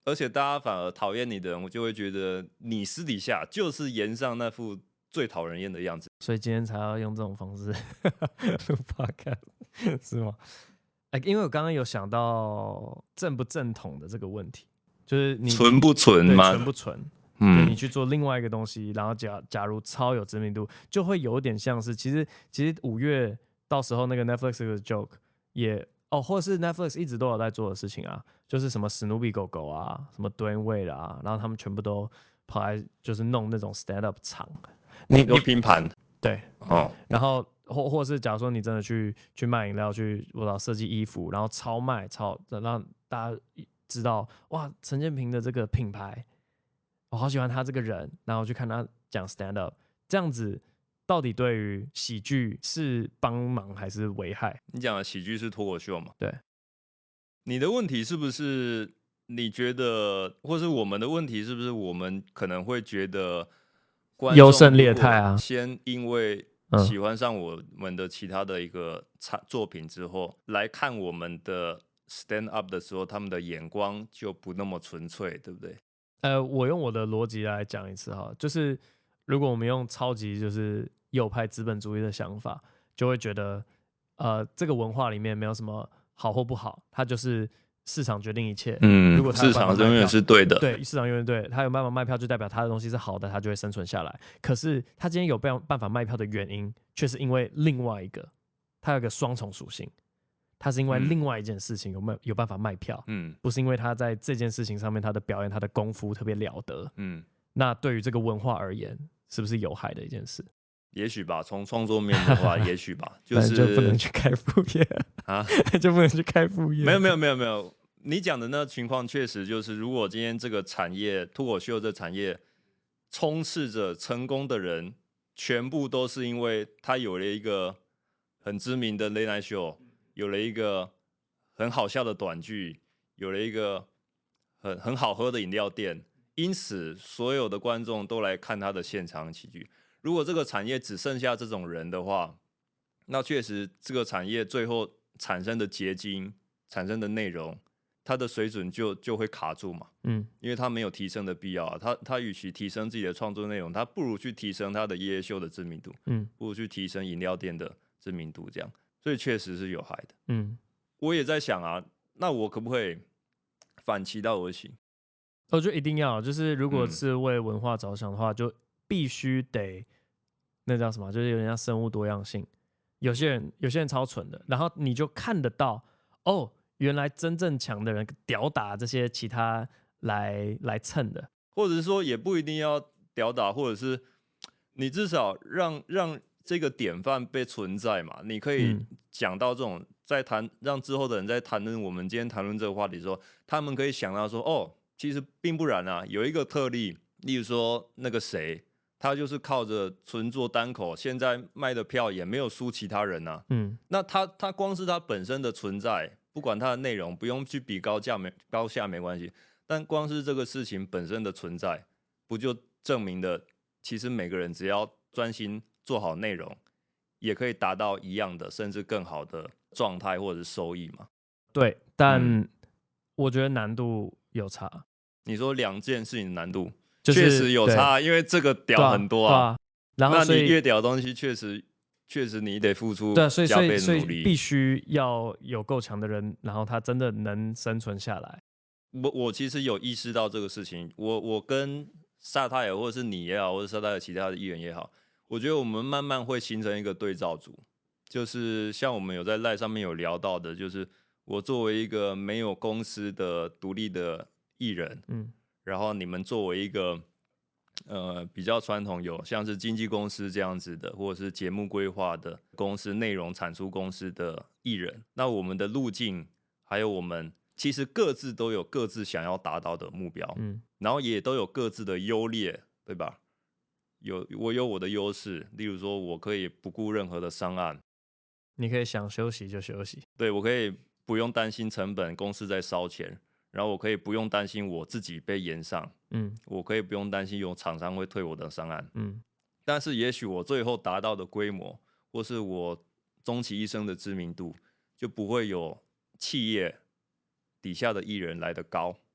而且大家反而讨厌你的人，我就会觉得你私底下就是演上那副最讨人厌的样子。 所以今天才要用这种方式录 podcast 是吗？哎，因为我刚刚有想到正不正统的这个问题，就是你纯不纯对吗？ 纯不纯？ 嗯， 对你去做另外一个东西，然后假假如超有知名度，就会有点像是，其实其实五月到时候那个 Netflix 的 joke 也哦，或者是 Netflix 一直都有在做的事情啊，就是什么史努比狗狗啊，什么 Dwayne Wade 啊，然后他们全部都跑来就是弄那种 stand up 场， 你你拼盘对哦， 然后或或是假如说你真的去去卖饮料，去我道设计衣服，然后超卖超让大家知道哇，陈建平的这个品牌。我好喜欢他这个人，然后去看他讲 stand up， 这样子到底对于喜剧是帮忙还是危害？ 你讲的喜剧是脱口秀嘛？ 对， 你的问题是不是你觉得，或是我们的问题是不是我们可能会觉得观优胜众如果劣汰啊， 先因为喜欢上我们的其他的一个作品之后，来看我们的 stand up 的时候，他们的眼光就不那么纯粹，对不对？ 呃，我用我的逻辑来讲一次哈，就是如果我们用超级就是右派资本主义的想法，就会觉得呃这个文化里面没有什么好或不好，它就是市场决定一切。 嗯， 如果他有市办法卖票， 场永远是对的。 对，市场永远对，他有办法卖票，就代表他的东西是好的，他就会生存下来。可是他今天有办办法卖票的原因，却是因为另外一个，他有一个双重属性。他是因为另外一件事情有卖有办法卖票，嗯，不是因为他在这件事情上面他的表演他的功夫特别了得，嗯，那对于这个文化而言，是不是有害的一件事？ 也许吧，从创作面的话，也许吧，就是就不能去开副业啊，就不能去开副业。 没有没有没有没有，你讲的那情况确实就是，如果今天这个产业脱口秀这产业充斥着成功的人，全部都是因为他有了一个很知名的 late night show， 有了一个很好笑的短剧，有了一个很很好喝的饮料店，因此所有的观众都来看他的现场喜剧。如果这个产业只剩下这种人的话，那确实这个产业最后产生的结晶、产生的内容，它的水准就就会卡住嘛。嗯，因为它没有提升的必要啊。他他与其提升自己的创作内容，他不如去提升他的夜夜秀的知名度，嗯，不如去提升饮料店的知名度，这样，所以确实是有害的。嗯，我也在想啊，那我可不可以反其道而行？ 我觉得一定要，就是如果是为文化着想的话，就必须得那叫什么，就是有点像生物多样性。有些人有些人超蠢的，然后你就看得到，哦，原来真正强的人屌打这些其他来来蹭的， 或者是说也不一定要屌打，或者是你至少让让这个典范被存在嘛。你可以讲到这种在谈，让之后的人在谈论我们今天谈论这个话题的时候，他们可以想到说，哦，其实并不然啊，有一个特例，例如说那个谁。他就是靠着纯做单口，现在卖的票也没有输其他人啊。嗯，那他他光是他本身的存在，不管他的内容，不用去比高价没高下没关系。但光是这个事情本身的存在，不就证明了，其实每个人只要专心做好内容，也可以达到一样的甚至更好的状态或者是收益嘛？ 对，但我觉得难度有差。 你说两件事情的难度？ 确、 就是、实有差，因为这个屌很多啊。 啊啊然后那你越屌的东西，确实确实你得付出加倍的努力， 必须要有够强的人，然后他真的能生存下来。 我我其实有意识到这个事情，我我跟萨泰尔或者是你也好，或者萨泰尔其他的艺人也好，我觉得我们慢慢会形成一个对照组，就是像我们有在赖上面有聊到的，就是我作为一个没有公司的独立的艺人，嗯。然后你们作为一个呃比较传统，有像是经纪公司这样子的，或者是节目规划的公司、内容产出公司的艺人，那我们的路径还有我们其实各自都有各自想要达到的目标，嗯，然后也都有各自的优劣，对吧？有我有我的优势，例如说我可以不顾任何的商案， 你可以想休息就休息， 对，我可以不用担心成本，公司在烧钱。然后我可以不用担心我自己被延上，嗯，我可以不用担心有厂商会退我的商案，嗯，但是也许我最后达到的规模，或是我终其一生的知名度，就不会有企业底下的艺人来得高，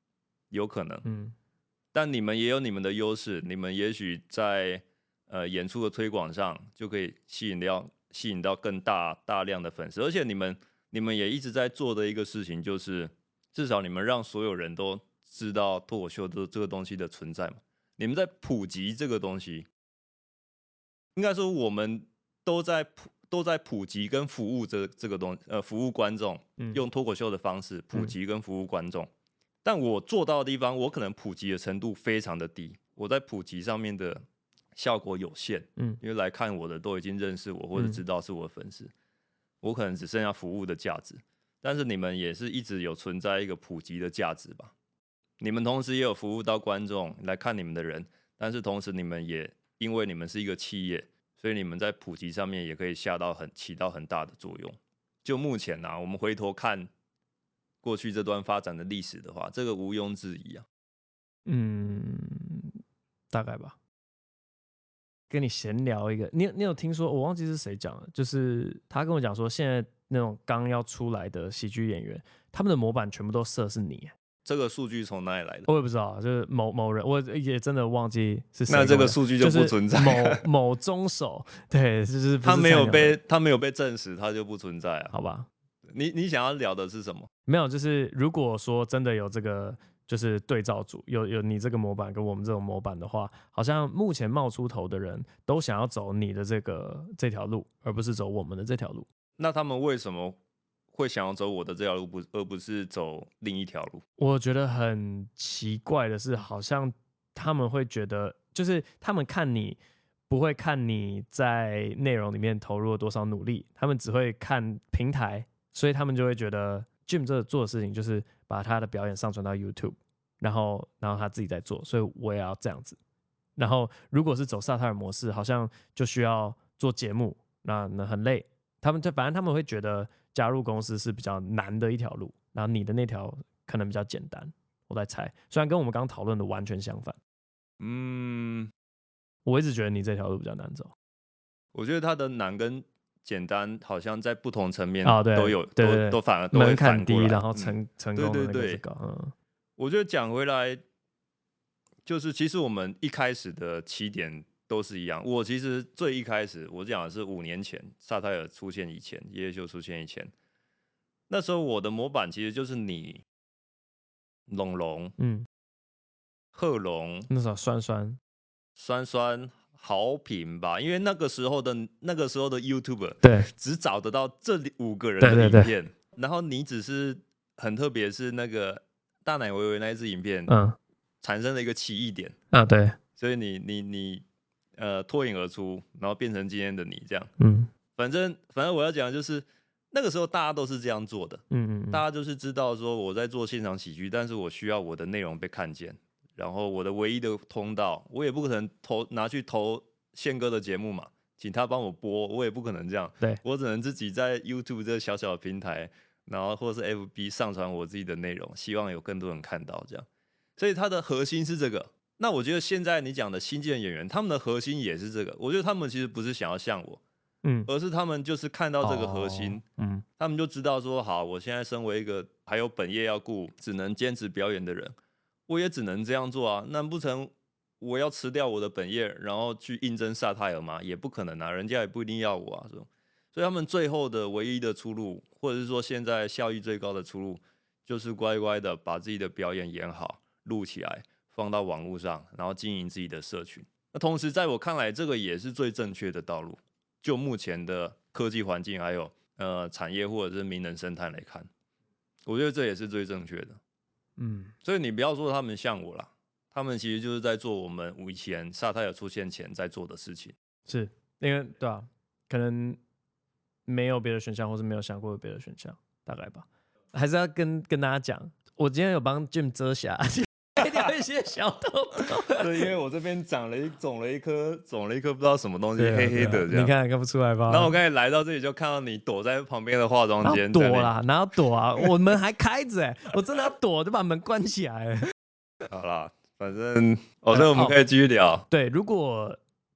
有可能， 嗯， 但你们也有你们的优势，你们也许在呃演出的推广上就可以吸引到吸引到更大大量的粉丝，而且你们你们也一直在做的一个事情就是，至少你们让所有人都知道脱口秀这这个东西的存在嘛，你们在普及这个东西，应该说我们都在普都在普及跟服务这这个东呃服务观众， 嗯用脱口秀的方式普及跟服务观众。但我做到的地方，我可能普及的程度非常的低，我在普及上面的效果有限， 嗯， 因为来看我的都已经认识我或者知道是我的粉丝，我可能只剩下服务的价值。但是你们也是一直有存在一个普及的价值吧？你们同时也有服务到观众来看你们的人，但是同时你们也因为你们是一个企业，所以你们在普及上面也可以下到很起到很大的作用。就目前啊，我们回头看过去这段发展的历史的话，这个毋庸置疑啊。 嗯，大概吧。跟你闲聊一个，你你有听说？我忘记是谁讲了，就是他跟我讲说，现在那种刚要出来的喜剧演员，他们的模板全部都设是你。 这个数据从哪里来的？ 我也不知道，就是某某人，我也真的忘记是谁。 那这个数据就不存在。 就是某某中手，对，就是不是他没有被他没有被证实，他就不存在啊。 好吧， 你你想要聊的是什么？ 没有，就是如果说真的有这个。就是对照组有有你这个模板跟我们这种模板的话，好像目前冒出头的人都想要走你的这个这条路，而不是走我们的这条路。 那他们为什么会想要走我的这条路，不而不是走另一条路？ 我觉得很奇怪的是，好像他们会觉得，就是他们看你不会看你在内容里面投入了多少努力，他们只会看平台，所以他们就会觉得 Jim 这做的事情就是把他的表演上传到 YouTube， 然后然后他自己在做，所以我也要这样子。然后如果是走萨泰尔模式，好像就需要做节目，那那很累。他们就反正他们会觉得加入公司是比较难的一条路，然后你的那条可能比较简单。我在猜，虽然跟我们刚刚讨论的完全相反。 嗯， 我一直觉得你这条路比较难走。 我觉得它的难跟简单好像在不同层面都有， 哦、对对对都都反而都会门槛低，然后嗯、 成、成功的那个是高。嗯， 我觉得讲回来，就是其实我们一开始的起点都是一样。我其实最一开始我讲的是五年前萨泰尔出现以前，夜夜秀出现以前，那时候我的模板其实就是你、龙龙、 嗯， 贺龙， 那时候酸酸酸酸。好评吧，因为那个时候的那个时候的 YouTuber 对只找得到这五个人对对对的影片，然后你只是很特别，是那个大奶维维那一支影片， 嗯产生了一个奇异点啊对， 所以你你你呃脱颖而出，然后变成今天的你这样。 嗯反正反正我要讲的就是那个时候大家都是这样做的， 嗯嗯嗯， 大家就是知道说我在做现场喜剧，但是我需要我的内容被看见。然后我的唯一的通道，我也不可能投拿去投宪哥的节目嘛，请他帮我播，我也不可能这样。 对， 我只能自己在 YouTube 这个小小的平台，然后或是 F B 上传我自己的内容，希望有更多人看到这样。所以它的核心是这个。那我觉得现在你讲的新进演员，他们的核心也是这个。我觉得他们其实不是想要像我， 嗯， 而是他们就是看到这个核心， 哦、嗯， 他们就知道说，好，我现在身为一个还有本业要顾，只能兼职表演的人。我也只能这样做啊，难不成我要辞掉我的本业，然后去应征萨泰尔吗？也不可能啊，人家也不一定要我啊。所以他们最后的唯一的出路，或者是说现在效益最高的出路，就是乖乖的把自己的表演演好，录起来，放到网络上，然后经营自己的社群。那同时，在我看来，这个也是最正确的道路。就目前的科技环境，还有呃产业或者是名人生态来看，我觉得这也是最正确的。嗯，所以你不要说他们像我啦，他们其实就是在做我们以前萨泰尔出现前在做的事情。 是因为对啊，可能没有别的选项，或是没有想过有别的选项，大概吧。还是要跟跟大家讲，我今天有帮 Jim 遮瑕，掉一些小痘痘。 对，因为我这边长了一肿了一颗肿了一颗不知道什么东西， 啊、 黑黑的这样。 你看看不出来吧？ 然后我刚才来到这里就看到你躲在旁边的化妆间， 躲啦，哪有躲啊？我门还开着哎，我真的要躲就把门关起来了。 好啦，反正哦，所以我们可以继续聊。 哦、对，如果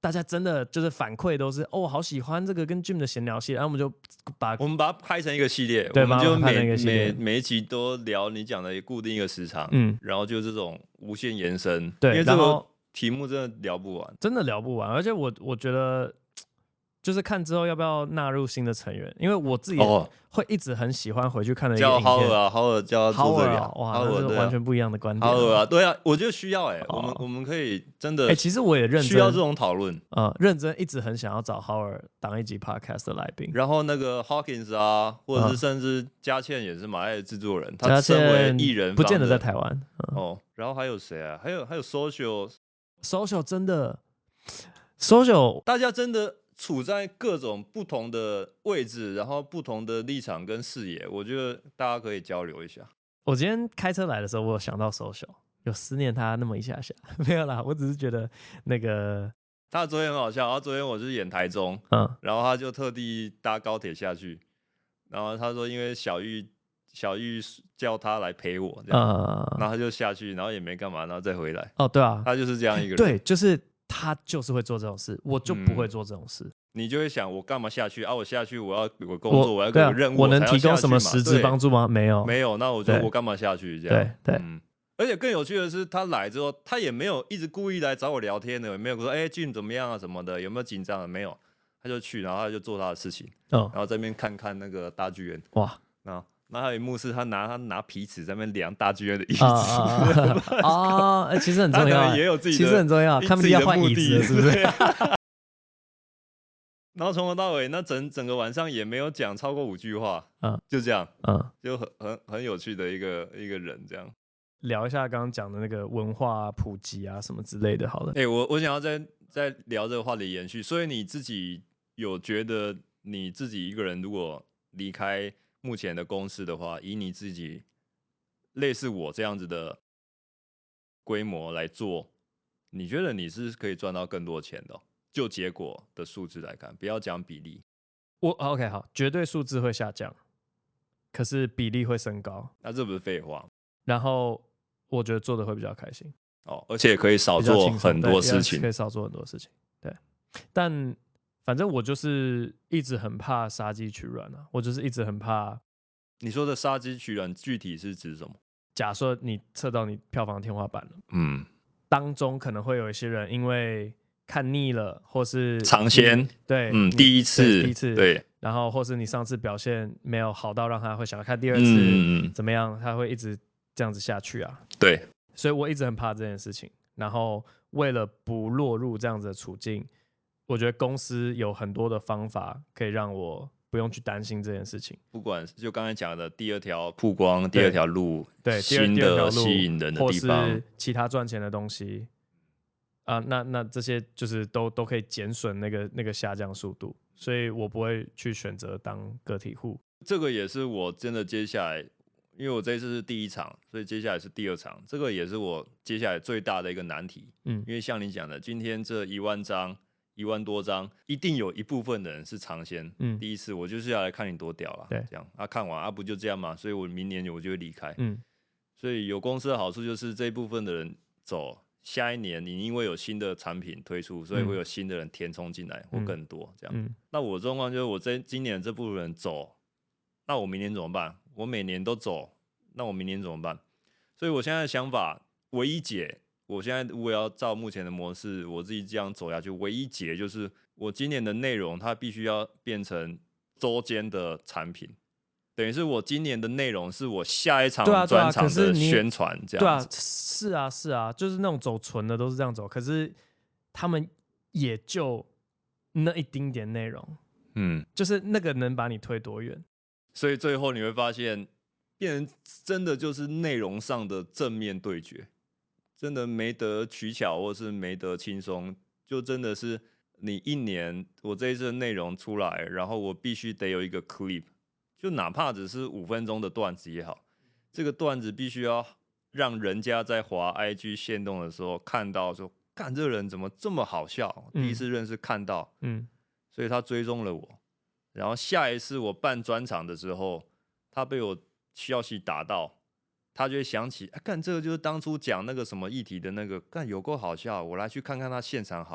大家真的就是反馈都是哦，好喜欢这个跟 Jim 的闲聊系列，然后我们就把我们把它拍成一个系列， 对我们就每每每一集都聊你讲的固定一个时长，嗯，然后就这种无限延伸， 对， 因为这个题目真的聊不完， 真的聊不完，而且我我觉得。就是看之后要不要纳入新的成员，因为我自己会一直很喜欢回去看的一个影片。 叫 Howard 啊 ，Howard 叫他做这里啊， 哇，那是完全不一样的观点。 Howard 啊，对啊，我觉得需要哎、欸，我们我们可以真的， 哎，其实我也认真需要这种讨论， 呃，认真一直很想要找 Howard 当一集 podcast 的来宾。 然后那个 Hawkins 啊，或者是甚至嘉倩也是马爱的制作人，他身为艺人， 不见得在台湾哦。然后还有谁啊？还有还有 Social Social 真的 Social， 大家真的。处在各种不同的位置，然后不同的立场跟视野，我觉得大家可以交流一下。 我今天开车来的时候，我有想到 Social， 有思念他那么一下下，没有啦，我只是觉得那个他昨天很好笑，然后昨天我是演台中，嗯，然后他就特地搭高铁下去，然后他说因为小玉小玉叫他来陪我，这样，嗯，然后他就下去，然后也没干嘛，然后再回来。 哦，对啊， 他就是这样一个人， 对，就是。他就是会做这种事，我就不会做这种事。嗯、 你就会想，我干嘛下去啊？我下去，我要有个工作，我, 我要有个任务， 我能提供什么实质帮助吗？没有， 没有。那我就我干嘛下去？这样对对、嗯。 而且更有趣的是，他来之后，他也没有一直故意来找我聊天的，也没有说哎 Jim 怎么样啊什么的，有没有紧张啊？没有，他就去，然后他就做他的事情，哦、然后在那边看看那个大剧院，哇，然后。那还有一幕是他拿他拿皮尺在那边量大剧院的椅子啊，哎，其实很重要， 也有自己的， 其实很重要，他们要换椅子，是不是？ 然后从头到尾，那整整个晚上也没有讲超过五句话，嗯，就这样，嗯，就很很很有趣的一个一个人，这样聊一下刚刚讲的那个文化普及啊什么之类的，好了。 哎、欸，我我想要再再聊这个话题延续，所以你自己有觉得你自己一个人如果离开目前的公司的话，以你自己类似我这样子的规模来做，你觉得你是可以赚到更多钱的、哦？就结果的数字来看，不要讲比例。 我 OK 好，绝对数字会下降，可是比例会升高。 那这不是废话？ 然后我觉得做的会比较开心哦，而且可以少做很多事情， 可以少做很多事情。对，但反正我就是一直很怕杀鸡取卵啊，我就是一直很怕。 你说的杀鸡取卵具体是指什么？ 假设你测到你票房天花板了，嗯，当中可能会有一些人因为看腻了，或是尝鲜， 对， 嗯，第一次， 第一次， 对， 然后或是你上次表现没有好到让他会想要看第二次，嗯、怎么样，他会一直这样子下去啊？ 对， 所以我一直很怕这件事情。然后为了不落入这样子的处境，我觉得公司有很多的方法可以让我不用去担心这件事情。 不管就刚才讲的第二条曝光，第二条路， 对， 新的吸引人的地方， 或是其他赚钱的东西啊、呃，那那这些就是都都可以减损那个那个下降速度，所以我不会去选择当个体户。 这个也是我真的接下来。因为我这一次是第一场，所以接下来是第二场，这个也是我接下来最大的一个难题。嗯，因为像你讲的，今天这一万张、一万多张，一定有一部分的人是尝鲜。嗯，第一次我就是要来看你多屌啦，对，这样啊，看完啊不就这样嘛，所以我明年我就会离开。嗯，所以有公司的好处就是这一部分的人走，下一年你因为有新的产品推出，所以会有新的人填充进来、嗯、或更多这样。嗯，那我状况就是我这今年这部分人走，那我明年怎么办？我每年都走，那我明年怎么办？所以我现在的想法，唯一解，我现在如果要照目前的模式，我自己这样走下去，唯一解就是我今年的内容它必须要变成周间的产品，等于是我今年的内容是我下一场专场的宣传，这样子。 对啊，是啊，是啊，就是那种走纯的都是这样走，可是他们也就那一丁点内容，嗯，就是那个能把你推多远。 所以最后你会发现，变成真的就是内容上的正面对决，真的没得取巧或是没得轻松，就真的是你一年我这一次的内容出来，然后我必须得有一个 clip， 就哪怕只是五分钟的段子也好，这个段子必须要让人家在滑 I G 限动的时候看到说，干这个人怎么这么好笑，嗯、第一次认识看到，嗯，所以他追踪了我。然后下一次我办专场的时候，他被我消息打到，他就会想起，干、啊、这个就是当初讲那个什么议题的那个，干有够好笑，我来去看看他现场好了。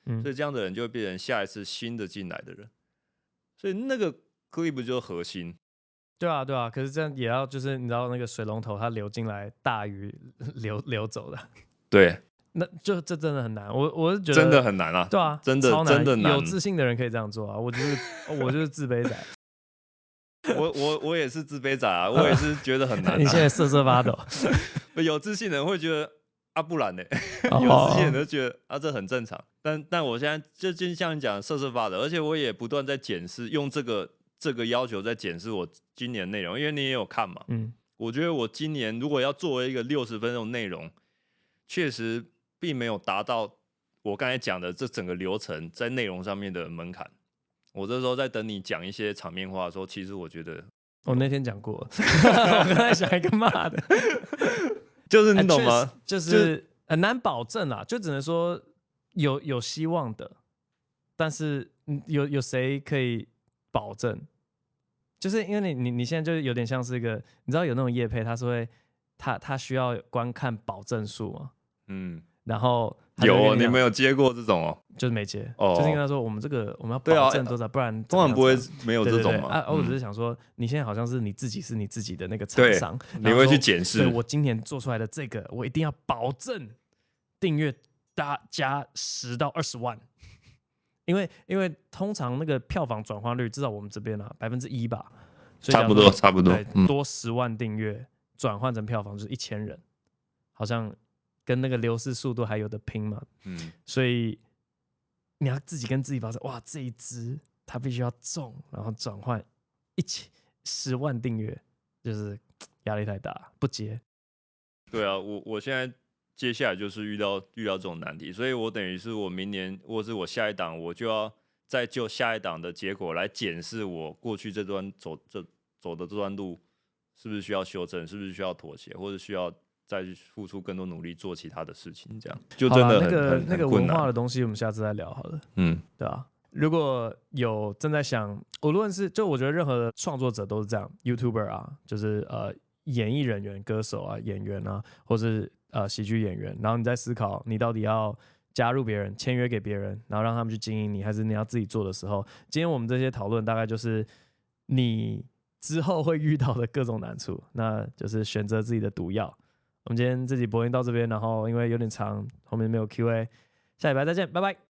嗯、所以这样的人就会变成下一次新的进来的人，所以那个 clip 就是核心。 对啊，对啊，可是这样也要就是你知道那个水龙头它流进来大于流流走的， 对， 那就这真的很难。我我是觉得真的很难啊， 对啊， 真的超难， 真的难。 有自信的人可以这样做啊，我就是我就是自卑仔。 我我我也是自卑仔啊，我也是觉得很难、啊。 你现在瑟瑟发抖。 有自信的人会觉得啊，不然呢？有自信的人就觉得啊，这很正常。但但我现在就就像你讲瑟瑟发抖，而且我也不断在检视，用这个这个要求在检视我今年内容，因为你也有看嘛。嗯，我觉得我今年如果要作为一个六十分钟内容，确实并没有达到我刚才讲的这整个流程在内容上面的门槛。我这时候在等你讲一些场面话的时候，其实我觉得我那天讲过了，我刚才想一个骂的， 就是你懂吗？ 欸、就是很难保证啦，就只能说有有希望的，但是有有谁可以保证？就是因为你你你现在就有点像是一个，你知道有那种业配，他是会他他需要观看保证数嘛，嗯，然后有你们有接过这种哦？ 就是没接，哦、就是跟他说我们这个我们要保证多少，啊、不然通常不会没有这种嘛。 对对对啊，我只是想说，你现在好像是你自己是你自己的那个厂商， 你会去检视。 对，我今年做出来的这个，我一定要保证订阅大加十到二十万，因为因为通常那个票房转化率，至少我们这边啊百分之一吧，所以差不多差不多， 对，多十万订阅转换成票房就是一千人，好像跟那个流失速度还有的拼嘛，嗯，所以你要自己跟自己保证，哇，这一支它必须要中，然后转换一千十万订阅，就是压力太大，不接。 对啊，我我现在接下来就是遇到遇到这种难题，所以我等于是我明年或是我下一档，我就要再就下一档的结果来检视我过去这段走这走的这段路是不是需要修正，是不是需要妥协，或者需要再付出更多努力做其他的事情，这样就真的很、 那个、 很那个文化的东西，我们下次再聊好了。嗯，对啊。如果有正在想，无论是就我觉得任何的创作者都是这样 ，YouTuber 啊，就是呃演艺人员、歌手啊、演员啊，或是呃喜剧演员，然后你在思考你到底要加入别人、签约给别人，然后让他们去经营你，还是你要自己做的时候，今天我们这些讨论大概就是你之后会遇到的各种难处，那就是选择自己的毒药。我们今天这集播音到这边，然后因为有点长，后面没有 Q A， 下礼拜再见，拜拜。